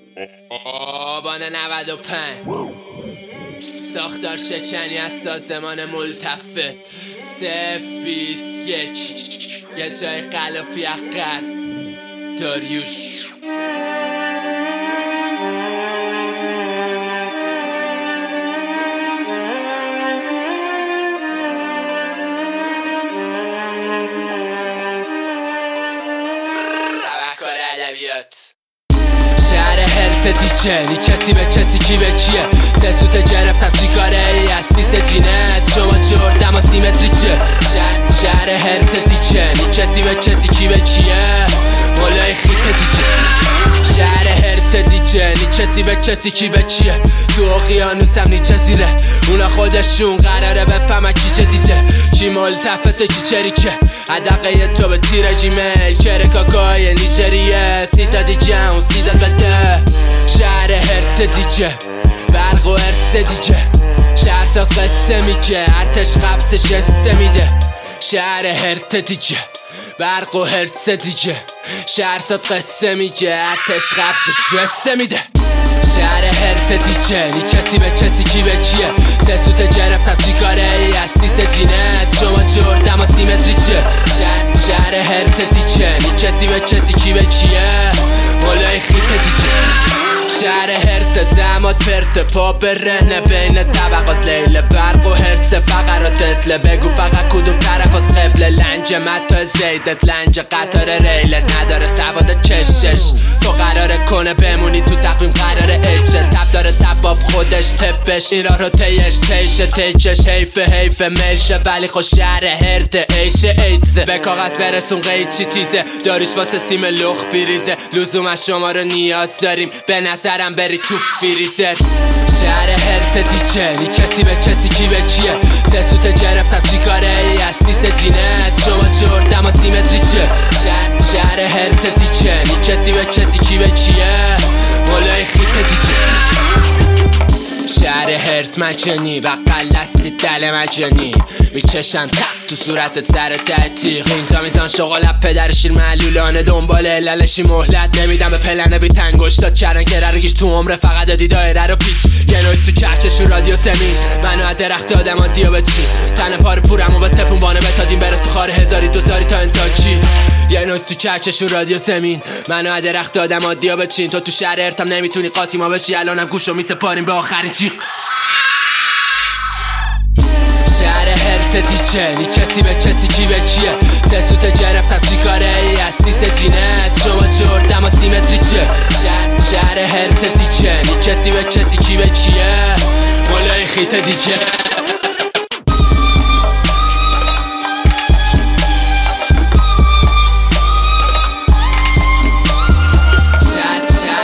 آبان 95 ساختار شکنی از سازمان ملتفه 021 یه جای غلافی اقر داریوش شهر هرت دیجه نی کسی به کسی کی به کیه سه سوت گرفتم چی کاره ای از سیس جینت شما جردم و سیمتری چه شهر هرت دیجه نی کسی به کسی کی به کیه مولای خیت دیجه شهر هرت دیجه نی کسی به کسی کی به کیه تو اقیانوسم نی چزیره اونا خودشون قراره بفهمن کی چه دیده چی ملتفته چی چریکه عدقه تو به تیر جیمیل کره کاکای نیجریه سیتا دیجه اون سیدت بده شهر هرت دیجه برق و ارتس دیجه شهر ساز قصه میگه ارتش قبضش قصه میده شهر هرت دیجه برق و هرتس دیجه شهر ساز قصه میگه ارتش قبضش قصه میده شهر هرت دیجه نی کسی به کسی کی به کیه سه سوت گرفتم چی کاره ای از سیس جینت شما جردم و سیمتری چه شهر هرت دیجه نی کسی به کسی کی به کیه مولای خیت دیجه شهر هرت زمات پرت پا به رهنه بین طبقات لیله برق و هرتس فقرات تتله بگو فقط کدوم طرف از قبله لنج متا زیدت لنج قطار ریلت نداره سواد کشش تو قراره کنه بمونی تو تقویم قراره اجه تب داره تباب خودش تپش این راه رو تیش تیکش حیف ملشه ولی خود شهر هرت ایدزه به کاغذ برسون قیچی تیزه داریش واسه سیم لخ بیریزه لزوم شما رو نیاز داریم به نظرم بری تو فریزر شهر هرت دیجه نی کسی به کسی کی به کیه سه سوت گرفتم چی کاره ای از سیس جینت شما جردم و سیمتری چه شهر هرت دیجه نی کسی به کسی کی به کیه مولای خیت دیجه شهر هرت مجانی بقل دستی دل مجانی میکشن تق تو صورتت سر تحتیق اینجا میزان شغلت پدر شیر معلولانه دنبال علالشی مهلت نمیدم به پلنه بی تنگشتات کردن که ررگیش تو عمره فقط دادی دایره رو پیچ یه نویز تو چهچش و رادیو سمین منو از درخت آدم ها دیو به چی تن پار پورم و به تپون بانه بتاجیم بره تو خار هزاری دوزاری تا انتاکی یه نویز تو چهچش و رادیو سمین منو از درخت آدم ها دیو به چین تو شهر هرتم نمیتونی قاطی ما بشی الانم گوشو میسپاریم به آخرین جیغ شهر هرت دیجه نی کسی به کسی کی به کیه سه سوت گرفتم چی کاره ای از سیس جینت شما جردم و سیمتری چه شهر هرت دیجه نی کسی به کسی کی به کیه مولای خیت دیجه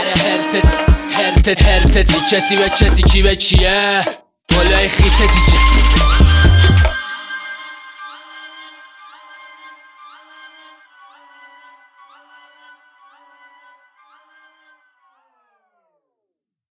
هرت دی کسی به کسی کی به کیه مولای خیت دیجه